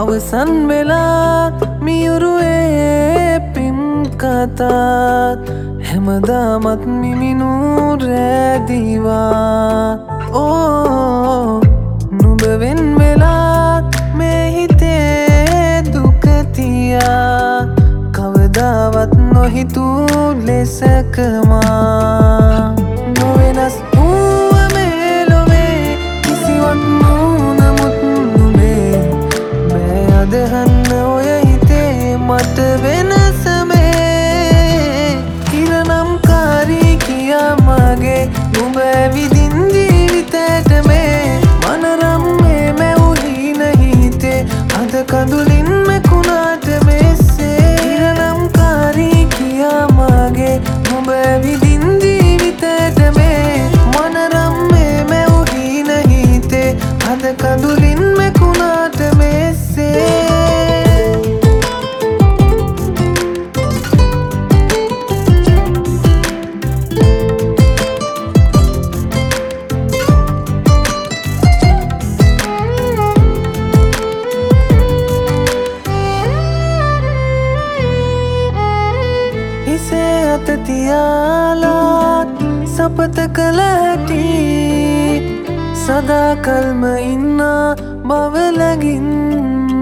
අවසන් වෙලා මියුරුවේ පිම් කතාත් හැමදාමත් මිමිනු රැදිවා නුඹ වෙන් වෙලාත් මේ හිතේ දුක තියා කවදාවත් නොහිතූ ලෙසකමා නොවෙනස් වූව මේ ලොවේ කිසිවක් නමුත් නුඹේ බෑ අදහන්න ඔය හිතේ මට වෙනස මේ ඉරණම්කාරී කියා මගේ නුඹ ඇවිදින් ජීවිතයට මේ මනරම් මේ මැවුහීන හිතේ අද කඳුලින් මෙකුණාට මෙසේ ඉරණම්කාරී කියා මගේ නුඹ ඇවිදින් ජීවිතයට මේ මනරම් මේ මැවුහීන හිතේ අද කඳුලින් මෙකුණාට මෙසේ හිසේ අත තියාලාත් සපත කළ හැටි සදාකල්ම ඉන්නා බව ලැගින්